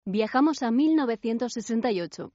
Viajamos a 1968.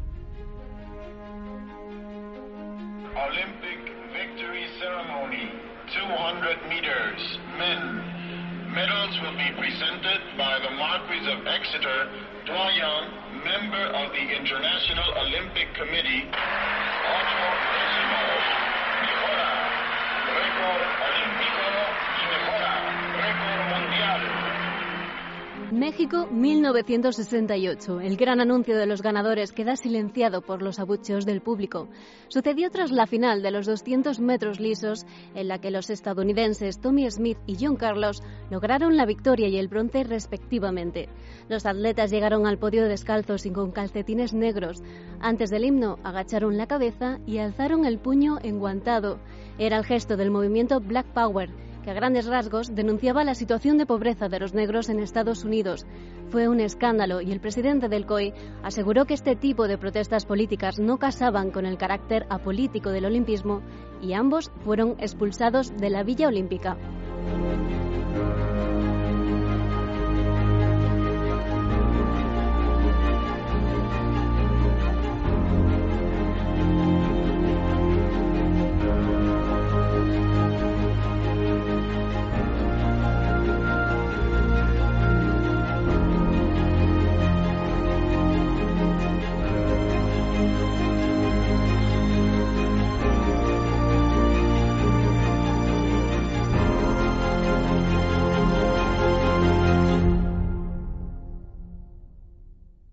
Olympic victory ceremony, 200 meters, men. Medals will be presented by the Marquis of Exeter, doyen, member of the International Olympic Committee, 8 décimos, mejora, récord olímpico y mejora, récord mundial. México, 1968. El gran anuncio de los ganadores queda silenciado por los abucheos del público. Sucedió tras la final de los 200 metros lisos, en la que los estadounidenses Tommy Smith y John Carlos lograron la victoria y el bronce respectivamente. Los atletas llegaron al podio descalzos y con calcetines negros. Antes del himno, agacharon la cabeza y alzaron el puño enguantado. Era el gesto del movimiento Black Power, que a grandes rasgos denunciaba la situación de pobreza de los negros en Estados Unidos. Fue un escándalo y el presidente del COI aseguró que este tipo de protestas políticas no casaban con el carácter apolítico del olimpismo y ambos fueron expulsados de la Villa Olímpica.